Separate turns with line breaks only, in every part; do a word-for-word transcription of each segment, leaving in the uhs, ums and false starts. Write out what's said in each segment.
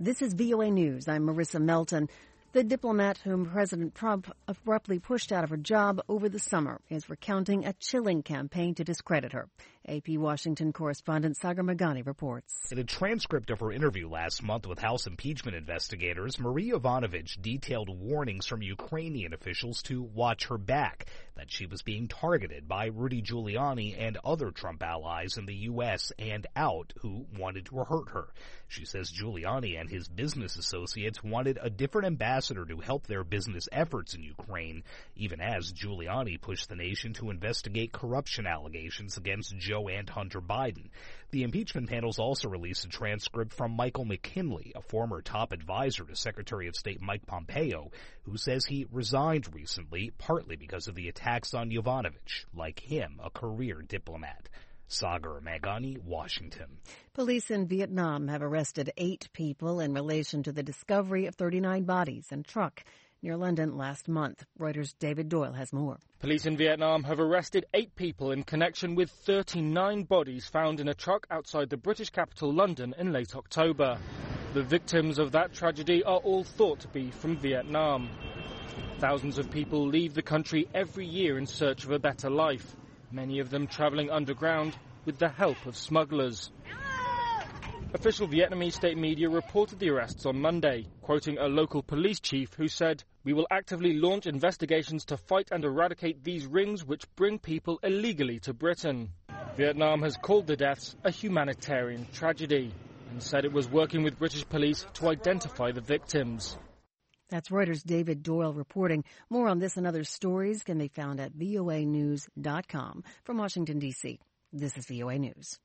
This is V O A News. I'm Marissa Melton. The diplomat whom President Trump abruptly pushed out of her job over the summer is recounting a chilling campaign to discredit her. A P Washington correspondent Sagar Meghani reports.
In a transcript of her interview last month with House impeachment investigators, Marie Yovanovitch detailed warnings from Ukrainian officials to watch her back, that she was being targeted by Rudy Giuliani and other Trump allies in the U S and out who wanted to hurt her. She says Giuliani and his business associates wanted a different ambassador to help their business efforts in Ukraine, even as Giuliani pushed the nation to investigate corruption allegations against Joe and Hunter Biden. The impeachment panels also released a transcript from Michael McKinley, a former top advisor to Secretary of State Mike Pompeo, who says he resigned recently partly because of the attacks on Yovanovitch, like him, a career diplomat. Sagar Meghani, Washington.
Police in Vietnam have arrested eight people in relation to the discovery of thirty-nine bodies in a truck near London last month. Reuters' David Doyle has more.
Police in Vietnam have arrested eight people in connection with thirty-nine bodies found in a truck outside the British capital London in late October. The victims of that tragedy are all thought to be from Vietnam. Thousands of people leave the country every year in search of a better life, many of them travelling underground with the help of smugglers. Official Vietnamese state media reported the arrests on Monday, quoting a local police chief who said, "We will actively launch investigations to fight and eradicate these rings which bring people illegally to Britain." Vietnam has called the deaths a humanitarian tragedy and said it was working with British police to identify the victims.
That's Reuters' David Doyle reporting. More on this and other stories can be found at V O A news dot com. From Washington, D C, this is V O A News.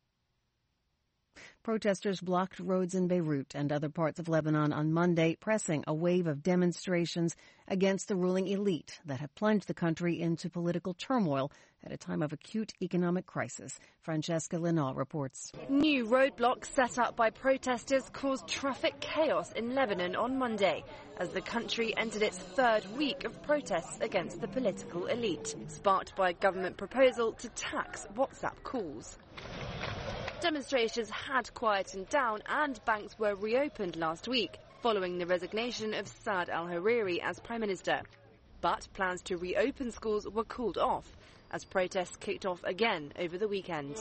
Protesters blocked roads in Beirut and other parts of Lebanon on Monday, pressing a wave of demonstrations against the ruling elite that have plunged the country into political turmoil at a time of acute economic crisis. Francesca Linall reports.
New roadblocks set up by protesters caused traffic chaos in Lebanon on Monday as the country entered its third week of protests against the political elite, sparked by a government proposal to tax WhatsApp calls. Demonstrations had quietened down and banks were reopened last week following the resignation of Saad al-Hariri as Prime Minister. But plans to reopen schools were called off as protests kicked off again over the weekend.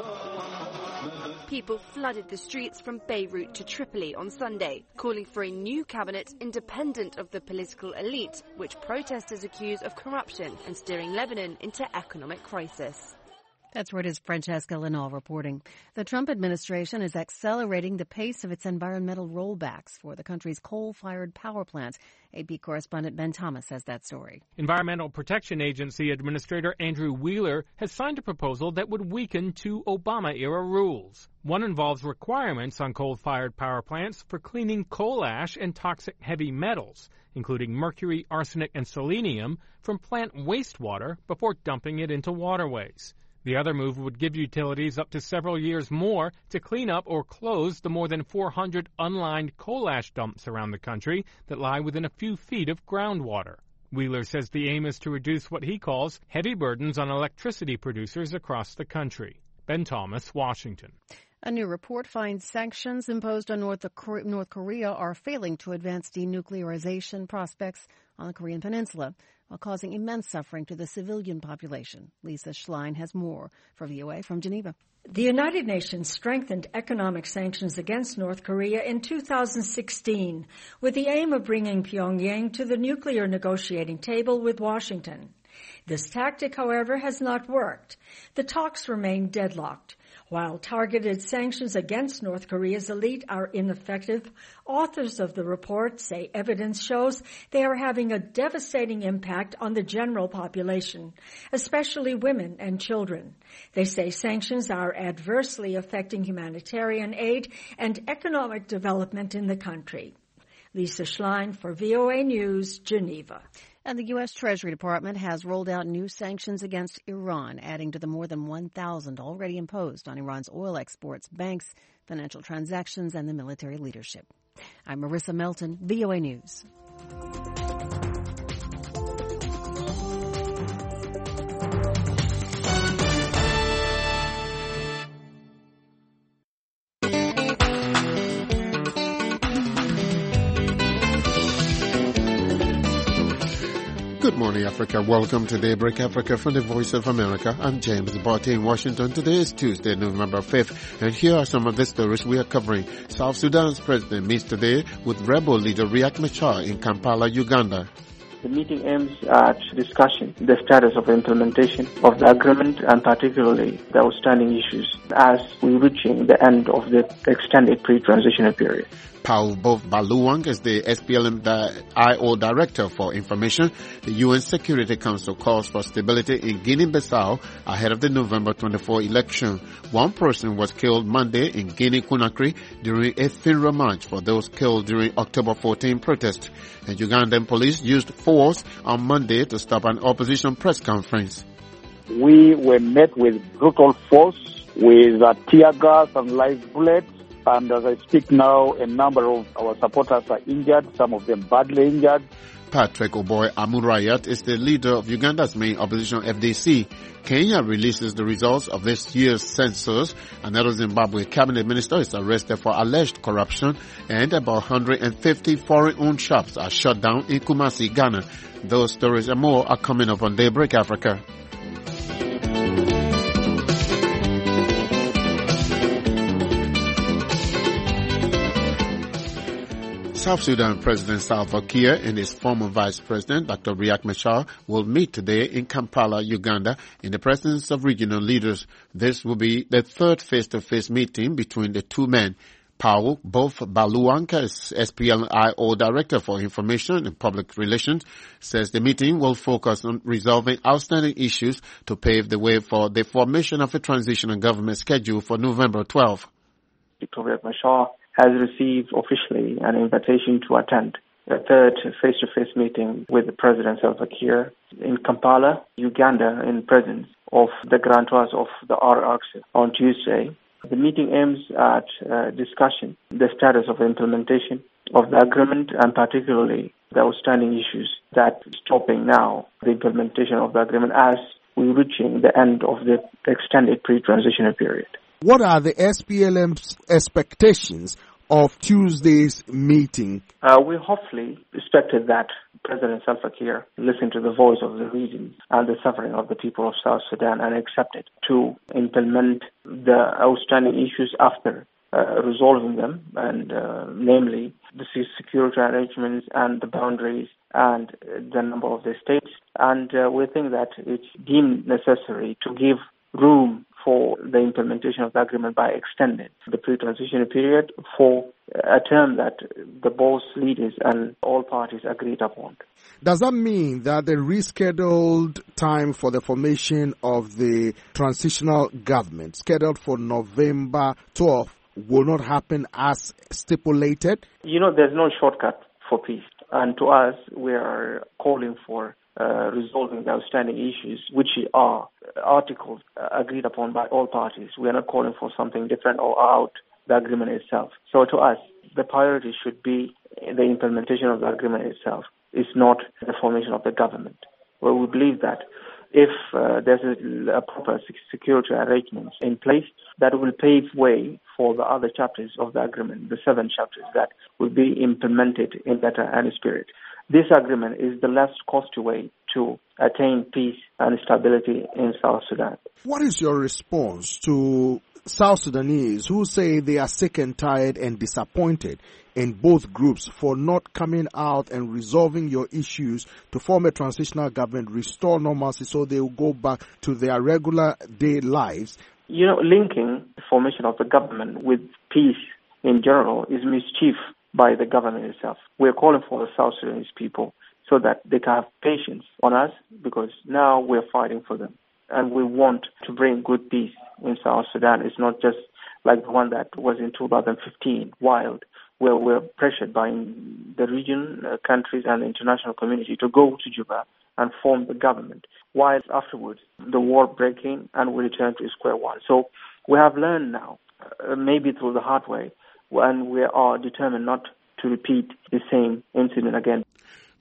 People flooded the streets from Beirut to Tripoli on Sunday, calling for a new cabinet independent of the political elite, which protesters accuse of corruption and steering Lebanon into economic crisis.
That's Reuters' Francesca Linall reporting. The Trump administration is accelerating the pace of its environmental rollbacks for the country's coal-fired power plants. A P correspondent Ben Thomas has that story.
Environmental Protection Agency Administrator Andrew Wheeler has signed a proposal that would weaken two Obama-era rules. One involves requirements on coal-fired power plants for cleaning coal ash and toxic heavy metals, including mercury, arsenic, and selenium, from plant wastewater before dumping it into waterways. The other move would give utilities up to several years more to clean up or close the more than four hundred unlined coal ash dumps around the country that lie within a few feet of groundwater. Wheeler says the aim is to reduce what he calls heavy burdens on electricity producers across the country. Ben Thomas, Washington.
A new report finds sanctions imposed on North Korea are failing to advance denuclearization prospects on the Korean Peninsula, while causing immense suffering to the civilian population. Lisa Schlein has more for V O A from Geneva.
The United Nations strengthened economic sanctions against North Korea in two thousand sixteen with the aim of bringing Pyongyang to the nuclear negotiating table with Washington. This tactic, however, has not worked. The talks remain deadlocked. While targeted sanctions against North Korea's elite are ineffective, authors of the report say evidence shows they are having a devastating impact on the general population, especially women and children. They say sanctions are adversely affecting humanitarian aid and economic development in the country. Lisa Schlein for V O A News, Geneva.
And the U S. Treasury Department has rolled out new sanctions against Iran, adding to the more than one thousand already imposed on Iran's oil exports, banks, financial transactions, and the military leadership. I'm Marissa Melton, V O A News.
Good morning, Africa. Welcome to Daybreak Africa from the Voice of America. I'm James Barty in Washington. Today is Tuesday, November fifth, and here are some of the stories we are covering. South Sudan's president meets today with rebel leader Riek Machar in Kampala, Uganda.
The meeting aims at discussing the status of implementation of the agreement and particularly the outstanding issues as we're reaching the end of the extended pre-transitional period.
Paul Baluang is the S P L M I O Director for Information. The U N Security Council calls for stability in Guinea-Bissau ahead of the November twenty-fourth election. One person was killed Monday in Guinea-Conakry during a funeral march for those killed during October fourteenth protest. And Ugandan police used force on Monday to stop an opposition press conference.
We were met with brutal force, with uh, tear gas and live bullets. And as I speak now, a number of our supporters are injured, some of them badly injured.
Patrick Oboy Amurayat is the leader of Uganda's main opposition F D C. Kenya releases the results of this year's census. Another Zimbabwe cabinet minister is arrested for alleged corruption, and about one hundred fifty foreign-owned shops are shut down in Kumasi, Ghana. Those stories and more are coming up on Daybreak Africa. South Sudan President Salva Kiir and his former Vice President Doctor Riek Machar will meet today in Kampala, Uganda, in the presence of regional leaders. This will be the third face-to-face meeting between the two men. Paul Bof Baluanka, S P L I O Director for Information and Public Relations, says the meeting will focus on resolving outstanding issues to pave the way for the formation of a transitional government scheduled for November twelfth.
Doctor Riek Machar has received officially an invitation to attend a third face-to-face meeting with President Salva Kiir in Kampala, Uganda, in presence of the grantees of the R R C on Tuesday. The meeting aims at uh, discussing the status of implementation of the agreement and particularly the outstanding issues that is stopping now the implementation of the agreement as we're reaching the end of the extended pre-transitional period.
What are the S P L M's expectations of Tuesday's meeting?
Uh, we hopefully expected that President Salva Kiir listened to the voice of the region and the suffering of the people of South Sudan and accepted to implement the outstanding issues after uh, resolving them, and uh, namely the security arrangements and the boundaries and the number of the states. And uh, we think that it's deemed necessary to give room for the implementation of the agreement by extending the pre-transition period for a term that the both leaders and all parties agreed upon.
Does that mean that the rescheduled time for the formation of the transitional government, scheduled for November twelfth, will not happen as stipulated?
You know, there's no shortcut for peace. And to us, we are calling for Uh, resolving the outstanding issues, which are articles uh, agreed upon by all parties. We are not calling for something different or out the agreement itself. So to us, the priority should be the implementation of the agreement itself. It's not the formation of the government. Well, we believe that if uh, there's a, a proper security arrangements in place, that will pave way for the other chapters of the agreement, the seven chapters that will be implemented in letter and spirit. This agreement is the less costly way to attain peace and stability in South Sudan.
What is your response to South Sudanese who say they are sick and tired and disappointed in both groups for not coming out and resolving your issues to form a transitional government, restore normalcy so they will go back to their regular day lives?
You know, linking the formation of the government with peace in general is mischief by the government itself. We're calling for the South Sudanese people so that they can have patience on us, because now we're fighting for them. And we want to bring good peace in South Sudan. It's not just like the one that was in two thousand fifteen, wild, where we're pressured by the region, uh, countries and the international community to go to Juba and form the government. While afterwards, the war breaking and we return to square one. So we have learned now, uh, maybe through the hard way, and we are determined not to repeat the same incident again.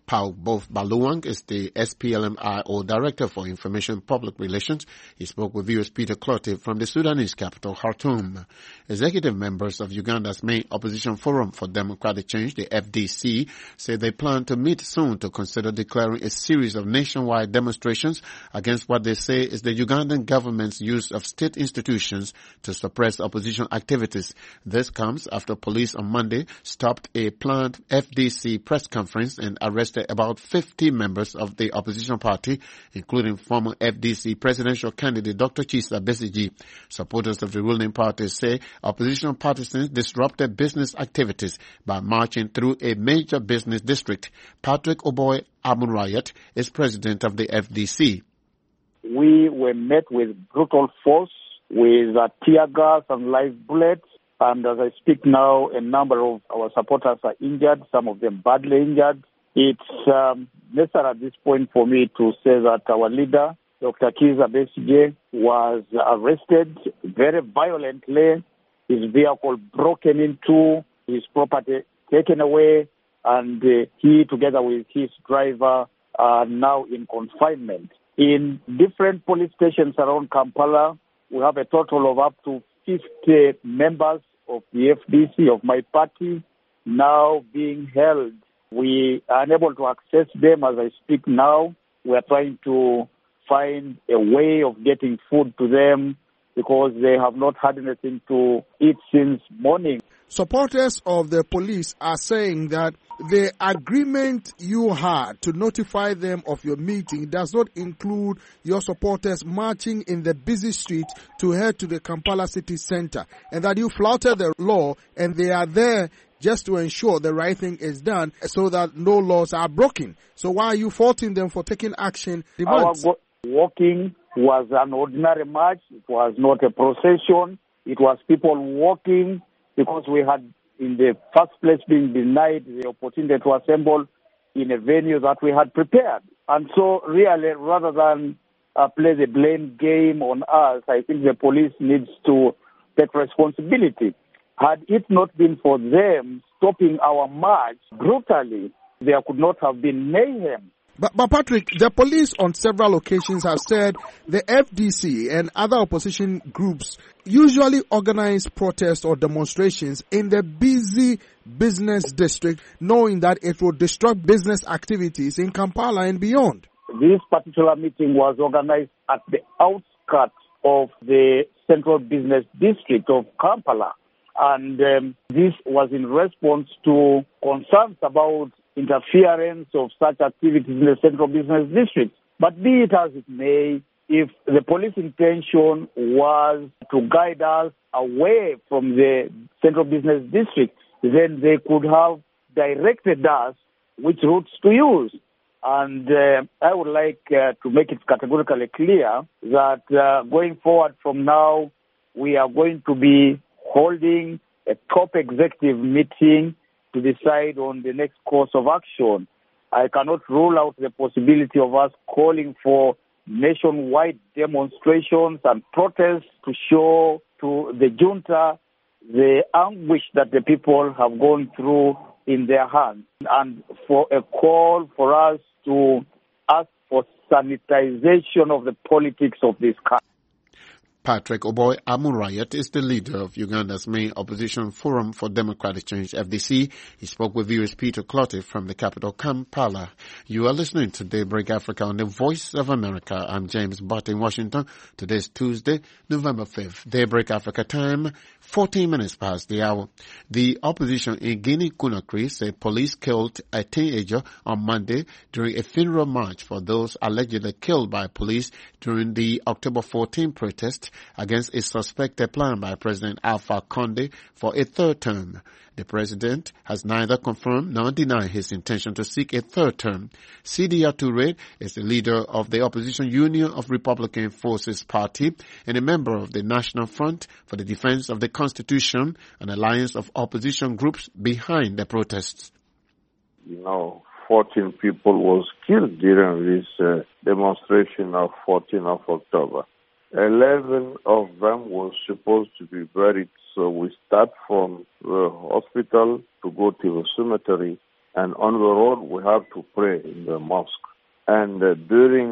Pao Both Baluang is the S P L M I O Director for Information Public Relations. He spoke with viewers Peter Clotte from the Sudanese capital, Khartoum. Executive members of Uganda's main opposition forum for democratic change, the F D C, say they plan to meet soon to consider declaring a series of nationwide demonstrations against what they say is the Ugandan government's use of state institutions to suppress opposition activities. This comes after police on Monday stopped a planned F D C press conference and arrested about fifty members of the opposition party, including former F D C presidential candidate Doctor Chisa Besigye. Supporters of the ruling party say opposition partisans disrupted business activities by marching through a major business district. Patrick Oboy Amunrayat is president of the F D C.
We were met with brutal force, with uh, tear gas and live bullets. And as I speak now, a number of our supporters are injured, some of them badly injured. It's um, necessary at this point for me to say that our leader, Doctor Kizza Besigye, was arrested very violently, his vehicle broken into, his property taken away, and uh, he, together with his driver, are now in confinement. In different police stations around Kampala, we have a total of up to fifty members of the F D C, of my party, now being held. We are unable to access them as I speak now. We are trying to find a way of getting food to them because they have not had anything to eat since morning.
Supporters of the police are saying that the agreement you had to notify them of your meeting does not include your supporters marching in the busy street to head to the Kampala city center, and that you flouted the law and they are there just to ensure the right thing is done so that no laws are broken. So why are you faulting them for taking action? Demands?
Our walking was an ordinary march. It was not a procession. It was people walking because we had, in the first place, been denied the opportunity to assemble in a venue that we had prepared. And so really, rather than uh, play the blame game on us, I think the police needs to take responsibility. Had it not been for them stopping our march brutally, there could not have been mayhem.
But, but Patrick, the police on several occasions have said the F D C and other opposition groups usually organize protests or demonstrations in the busy business district, knowing that it will disrupt business activities in Kampala and beyond.
This particular meeting was organized at the outskirts of the central business district of Kampala. And um, this was in response to concerns about interference of such activities in the central business district. But be it as it may, if the police intention was to guide us away from the central business district, then they could have directed us which routes to use. And uh, I would like uh, to make it categorically clear that uh, going forward from now, we are going to be holding a top executive meeting to decide on the next course of action. I cannot rule out the possibility of us calling for nationwide demonstrations and protests to show to the junta the anguish that the people have gone through in their hands, and for a call for us to ask for sanitization of the politics of this country.
Patrick Oboy Amunrayat is the leader of Uganda's main opposition forum for democratic change, F D C. He spoke with viewers Peter Clotte from the capital, Kampala. You are listening to Daybreak Africa on the Voice of America. I'm James Butt in Washington. Today's Tuesday, November fifth. Daybreak Africa time, fourteen minutes past the hour. The opposition in Guinea-Conakry said police killed a teenager on Monday during a funeral march for those allegedly killed by police during the October fourteenth protest against a suspected plan by President Alpha Conde for a third term. The president has neither confirmed nor denied his intention to seek a third term. Sidiya Touré is the leader of the opposition Union of Republican Forces Party and a member of the National Front for the Defense of the Constitution, an alliance of opposition groups behind the protests.
You know, fourteen people was killed during this uh, demonstration of fourteenth of October. eleven of them was supposed to be buried, so we start from the hospital to go to the cemetery And on the road, we have to pray in the mosque. And uh, during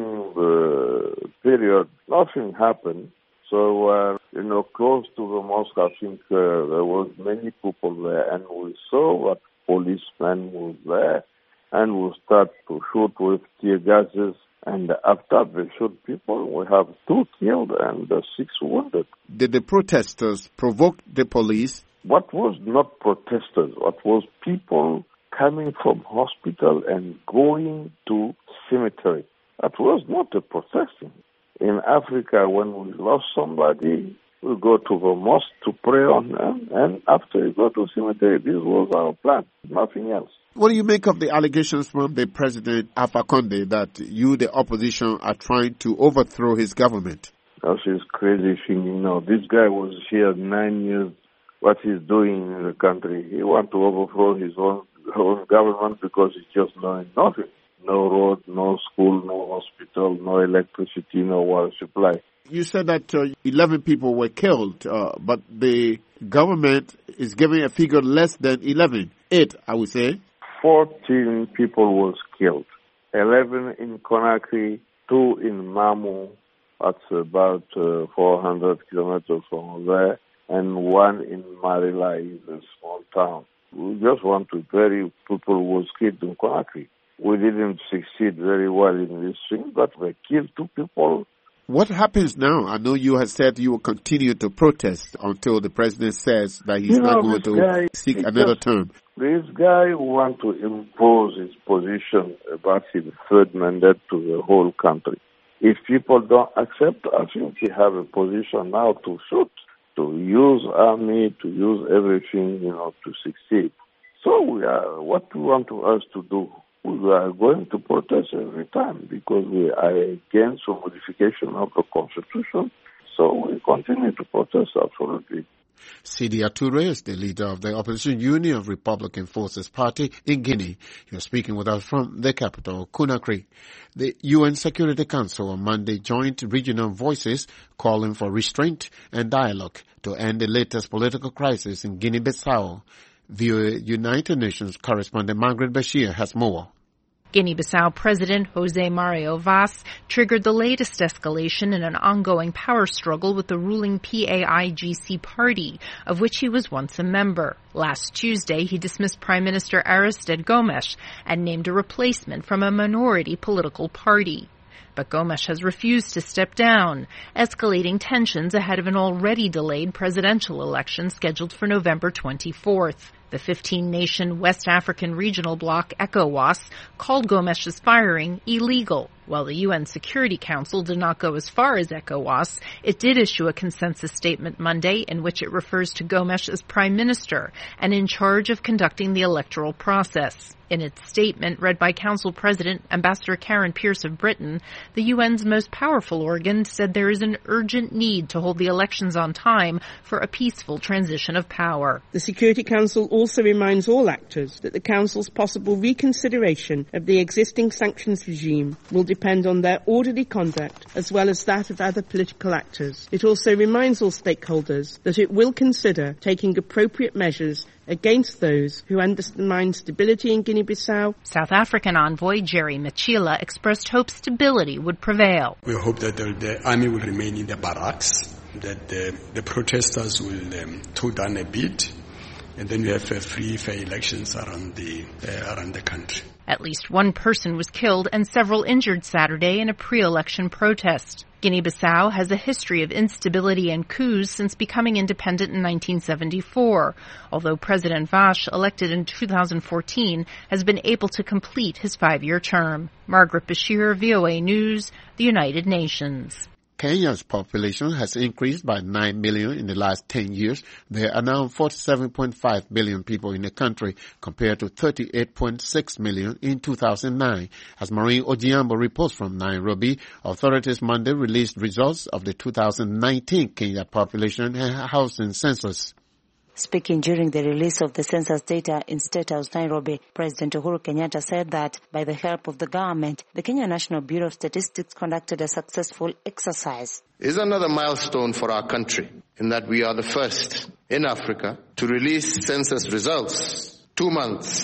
the period, nothing happened. So, uh, you know, close to the mosque, I think uh, there was many people there, and we saw that policemen was there, and we start to shoot with tear gases. And after they shoot people, we have two killed and uh, six wounded.
Did the protesters provoke the police?
What was not protesters? What was people coming from hospital and going to cemetery? That was not a protesting. In Africa, when we lost somebody, we go to the mosque to pray on them, and after we go to cemetery, this was our plan, nothing else.
What do you make of the allegations from the President Alpha Conde that you, the opposition, are trying to overthrow his government?
That's his crazy thing. You know, this guy was here nine years. What he's doing in the country, he wants to overthrow his own, own government because he's just doing nothing. No road, no school, no hospital, no electricity, no water supply.
You said that uh, eleven people were killed, uh, but the government is giving a figure less than eleven. Eight, I would say.
fourteen people was killed. eleven in Conakry, two in Mamu, that's about uh, four hundred kilometers from there, and one in Marila, a small town. We just want to bury people who was killed in Conakry. We didn't succeed very well in this thing, but we killed two people.
What happens now? I know you have said you will continue to protest until the president says that he's
you
not
know,
going to
guy,
seek another
just,
term.
This guy wants to impose his position about his third mandate to the whole country. If people don't accept, I think he have a position now to shoot, to use army, to use everything, you know, to succeed. So we are, what we want to us to do? We are going to protest every time because we are against the modification of the Constitution. So we continue to protest, absolutely.
Sidia Toure is the leader of the opposition Union of Republican Forces Party in Guinea. He was speaking with us from the capital, Conakry. The U N Security Council on Monday joined regional voices calling for restraint and dialogue to end the latest political crisis in Guinea-Bissau. V O A United Nations correspondent Margaret Bashir has more.
Guinea-Bissau President José Mario Vaz triggered the latest escalation in an ongoing power struggle with the ruling P A I G C party, of which he was once a member. Last Tuesday, he dismissed Prime Minister Aristide Gomes and named a replacement from a minority political party. But Gomes has refused to step down, escalating tensions ahead of an already delayed presidential election scheduled for November twenty-fourth. The fifteen-nation West African regional bloc ECOWAS called Gomes's firing illegal. While the U N Security Council did not go as far as ECOWAS, it did issue a consensus statement Monday in which it refers to Gomes as prime minister and in charge of conducting the electoral process. In its statement, read by Council President Ambassador Karen Pierce of Britain, the U N's most powerful organ said there is an urgent need to hold the elections on time for a peaceful transition of power.
The Security Council also reminds all actors that the Council's possible reconsideration of the existing sanctions regime will depend on their orderly conduct as well as that of other political actors. It also reminds all stakeholders that it will consider taking appropriate measures against those who undermine stability in Guinea-Bissau.
South African envoy Jerry Machila expressed hope stability would prevail.
We hope that the, the army will remain in the barracks, that the, the protesters will um, toe down a bit, and then we have uh, free, fair elections around the uh, around the country.
At least one person was killed and several injured Saturday in a pre-election protest. Guinea-Bissau has a history of instability and coups since becoming independent in nineteen seventy-four, although President Vaz, elected in two thousand fourteen, has been able to complete his five-year term. Margaret Bashir, V O A News, the United Nations.
Kenya's population has increased by nine million in the last ten years. There are now forty-seven point five billion people in the country compared to thirty-eight point six million in two thousand nine. As Maureen Ojiambo reports from Nairobi, authorities Monday released results of the two thousand nineteen Kenya population and housing census.
Speaking during the release of the census data in State House, Nairobi, President Uhuru Kenyatta said that by the help of the government, the Kenya National Bureau of Statistics conducted a successful exercise.
It's another milestone for our country in that we are the first in Africa to release census results two months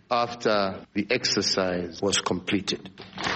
after the exercise was completed.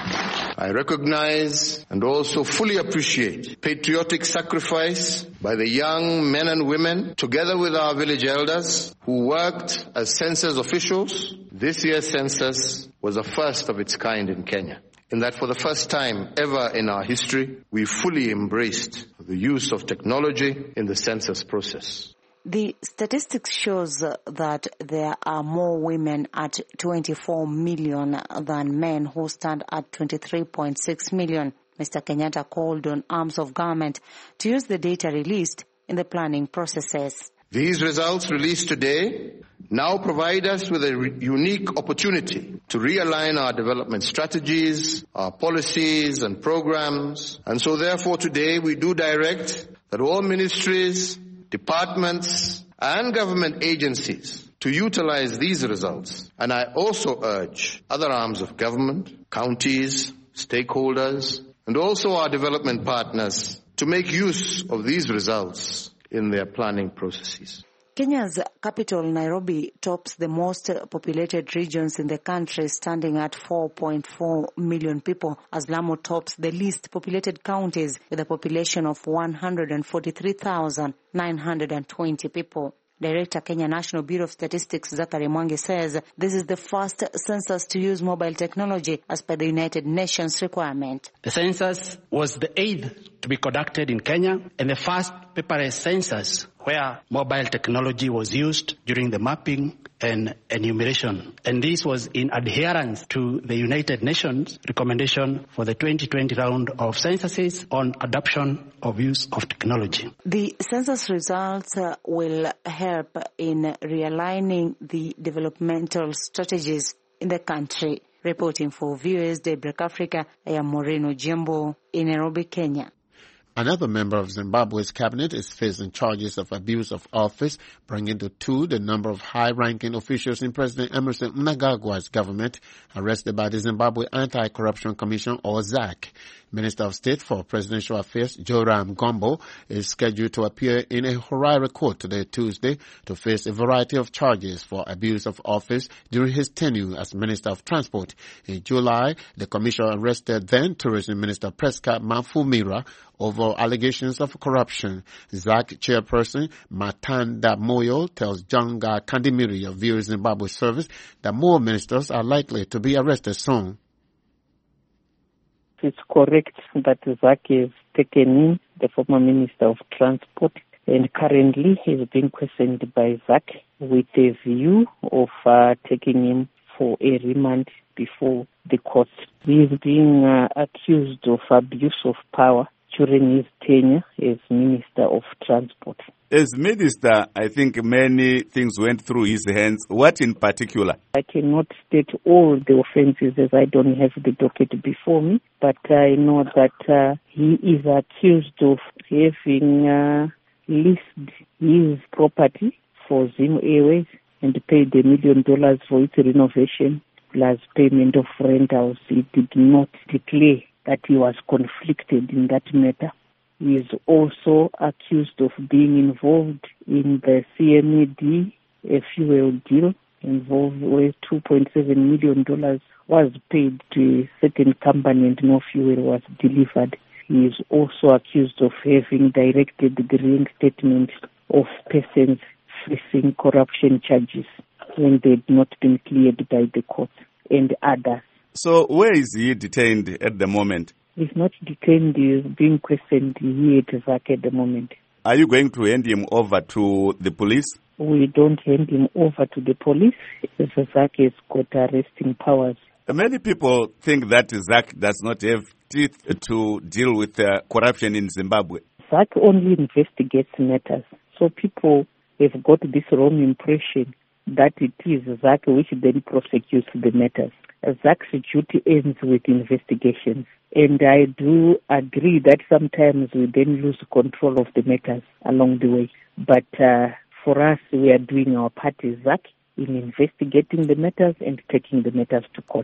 I recognize and also fully appreciate patriotic sacrifice by the young men and women, together with our village elders, who worked as census officials. This year's census was a first of its kind in Kenya, in that for the first time ever in our history, we fully embraced the use of technology in the census process.
The statistics shows that there are more women at twenty-four million than men, who stand at twenty-three point six million. Mister Kenyatta called on arms of government to use the data released in the planning processes.
These results released today now provide us with a re- unique opportunity to realign our development strategies, our policies and programs. And so therefore today we do direct that all ministries, departments and government agencies to utilize these results. And I also urge other arms of government, counties, stakeholders, and also our development partners to make use of these results in their planning processes.
Kenya's capital, Nairobi, tops the most populated regions in the country, standing at four point four million people, as Lamu tops the least populated counties with a population of one hundred forty-three thousand nine hundred twenty people. Director, Kenya National Bureau of Statistics, Zachary Mwangi, says this is the first census to use mobile technology as per the United Nations requirement.
The census was the eighth to be conducted in Kenya and the first paperless census where mobile technology was used during the mapping and enumeration. And this was in adherence to the United Nations recommendation for the twenty twenty round of censuses on adoption of use of technology.
The census results uh, will help in realigning the developmental strategies in the country. Reporting for Viewers Daybreak Africa, I am Moreno Jimbo in Nairobi, Kenya.
Another member of Zimbabwe's cabinet is facing charges of abuse of office, bringing to two the number of high-ranking officials in President Emmerson Mnangagwa's government arrested by the Zimbabwe Anti-Corruption Commission, or Z A C. Minister of State for Presidential Affairs Joram Gombo is scheduled to appear in a Harare court today, Tuesday, to face a variety of charges for abuse of office during his tenure as Minister of Transport. In July, the commission arrested then Tourism Minister Prescott Mafumira over allegations of corruption. Z A C chairperson Matanda Moyo tells Jonga Kandimiri of Viewers Zimbabwe Service that more ministers are likely to be arrested soon.
It's correct that Z A C has taken in the former Minister of Transport, and currently he is being questioned by Z A C with a view of uh, taking him for a remand before the court. He is being uh, accused of abuse of power during his tenure as Minister of Transport.
As Minister, I think many things went through his hands. What in particular?
I cannot state all the offences as I don't have the docket before me, but I know that uh, he is accused of having uh, leased his property for Zim Airways and paid a million dollars for its renovation plus payment of rentals. He did not declare that he was conflicted in that matter. He is also accused of being involved in the C M E D, a fuel deal involved where two point seven million dollars was paid to a certain company and no fuel was delivered. He is also accused of having directed the reinstatement of persons facing corruption charges when they had not been cleared by the court, and others.
So where is he detained at the moment?
He's not detained, he is being questioned here at Z A C at the moment.
Are you going to hand him over to the police?
We don't hand him over to the police. Z A C has got arresting powers.
Many people think that Z A C does not have teeth to deal with uh, corruption in Zimbabwe.
Z A C only investigates matters. So people have got this wrong impression that it is Z A C which then prosecutes the matters. Z A C's duty ends with investigations. And I do agree that sometimes we then lose control of the matters along the way. But uh, for us, we are doing our part as Z A C in investigating the matters and taking the matters to court.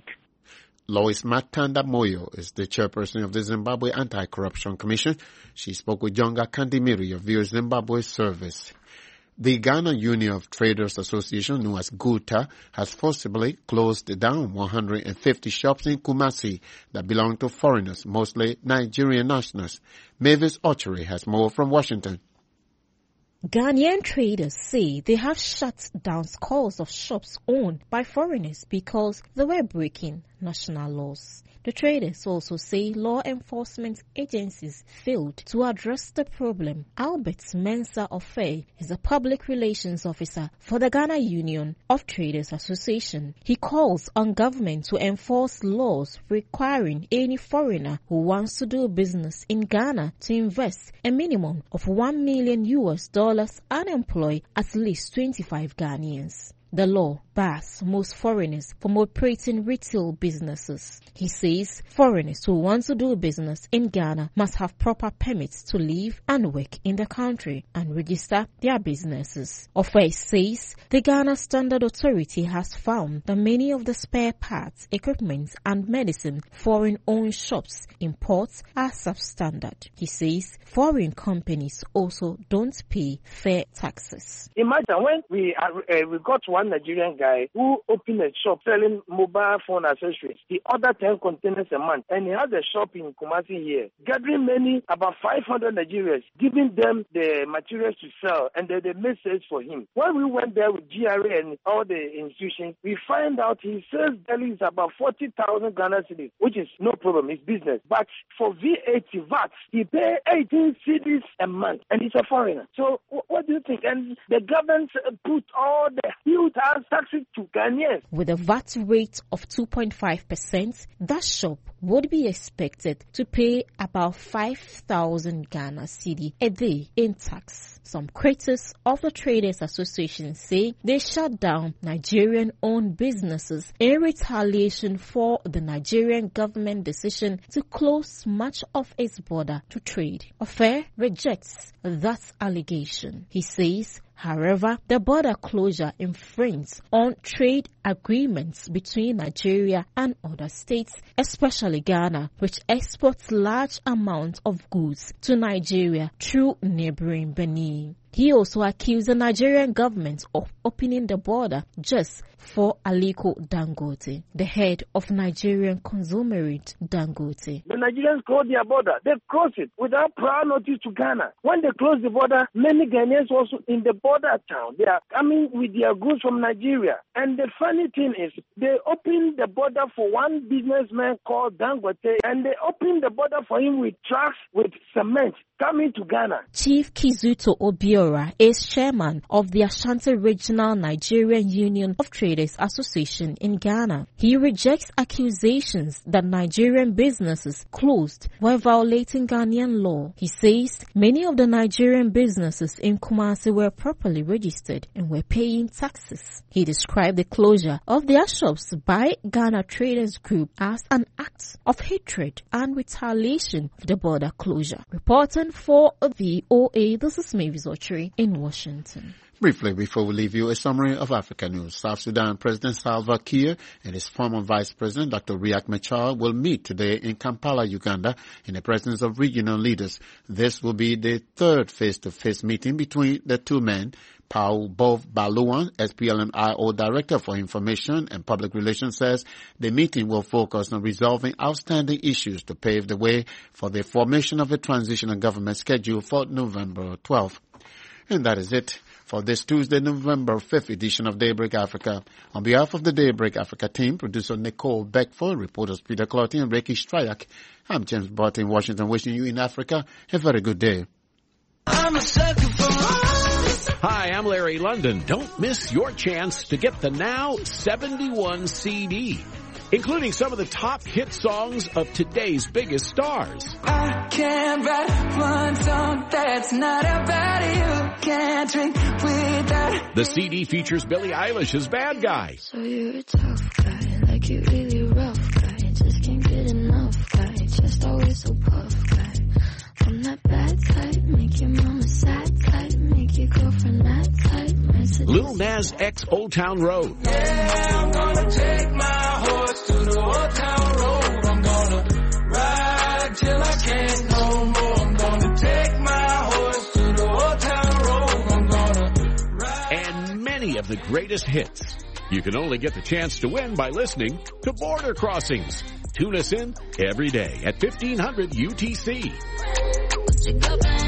Lois Matanda Moyo is the chairperson of the Zimbabwe Anti-Corruption Commission. She spoke with Jonga Kandimiri of Viewers Zimbabwe Service. The Ghana Union of Traders Association, known as GUTA, has forcibly closed down one hundred fifty shops in Kumasi that belong to foreigners, mostly Nigerian nationals. Mavis Ochery has more from Washington.
Ghanaian traders say they have shut down scores of shops owned by foreigners because they were breaking national laws. The traders also say law enforcement agencies failed to address the problem. Albert Mensah Ofei is a public relations officer for the Ghana Union of Traders Association. He calls on government to enforce laws requiring any foreigner who wants to do business in Ghana to invest a minimum of one million U S dollars and employ at least twenty-five Ghanaians. The law bars most foreigners from operating retail businesses. He says foreigners who want to do business in Ghana must have proper permits to live and work in the country and register their businesses. Ofei says the Ghana Standard Authority has found that many of the spare parts, equipment and medicine foreign-owned shops imports are substandard. He says foreign companies also don't pay fair taxes.
Imagine when we, are, uh, we got one Nigerian guy who opened a shop selling mobile phone accessories. He ordered ten containers a month, and he has a shop in Kumasi here, gathering many, about five hundred Nigerians, giving them the materials to sell, and then they made sales for him. When we went there with G R A and all the institutions, we find out his sales daily is about forty thousand Ghana cedis, which is no problem, it's business. But for V A T, V A T, he pays eighteen cedis a month, and he's a foreigner. So what do you think? And the government put all the huge taxes to Ghanaians.
With a V A T rate of two point five percent, that shop would be expected to pay about five thousand Ghana cedi a day in tax. Some critics of the Traders Association say they shut down Nigerian-owned businesses in retaliation for the Nigerian government decision to close much of its border to trade. Ofei rejects that allegation. He says, however, the border closure infringes on trade agreements between Nigeria and other states, especially Ghana, which exports large amounts of goods to Nigeria through neighboring Benin. He also accused the Nigerian government of opening the border just for Aliko Dangote, the head of Nigerian conglomerate Dangote.
The Nigerians closed their border. They closed it without prior notice to Ghana. When they closed the border, many Ghanaians also in the border town. They are coming with their goods from Nigeria. And the funny thing is, they opened the border for one businessman called Dangote, and they opened the border for him with trucks with cement coming to Ghana.
Chief Kizuto Obiora is chairman of the Ashanti Regional Nigerian Union of Traders Association in Ghana. He rejects accusations that Nigerian businesses closed while violating Ghanaian law. He says many of the Nigerian businesses in Kumasi were properly registered and were paying taxes. He described the closure of their shops by Ghana Traders Group as an act of hatred and retaliation for the border closure. Reporting for the O A, this is Mavis Ochery in Washington.
Briefly, before we leave you, a summary of Africa news. South Sudan President Salva Kiir and his former Vice President Doctor Riek Machar will meet today in Kampala, Uganda, in the presence of regional leaders. This will be the third face-to-face meeting between the two men. Paul Bov Baluan, S P L M I O Director for Information and Public Relations, says the meeting will focus on resolving outstanding issues to pave the way for the formation of a transitional government scheduled for November twelfth. And that is it for this Tuesday, November fifth edition of Daybreak Africa. On behalf of the Daybreak Africa team, producer Nicole Beckford, reporters Peter Clotty and Ricky Stryak, I'm James Barton in Washington, wishing you in Africa a very good day.
I'm a sucker for Hi, I'm Larry London. Don't miss your chance to get the Now seventy-one C D, including some of the top hit songs of today's biggest stars.
I can't write one song that's not about you. Can't drink without.
The C D features Billie Eilish as Bad Guy.
So you're a tough guy, like you really rough guy. Just can't get enough guy, just always so puff guy. I'm that bad type, make your mama sad type, make your girlfriend mad type.
Lil Nas X Old Town Road.
Yeah, I'm gonna take my horse to the Old Town Road. I'm gonna ride till I can't no more. I'm gonna take my horse to the Old Town Road. I'm gonna
the greatest hits. You can only get the chance to win by listening to Border Crossings. Tune us in every day at fifteen hundred U T C.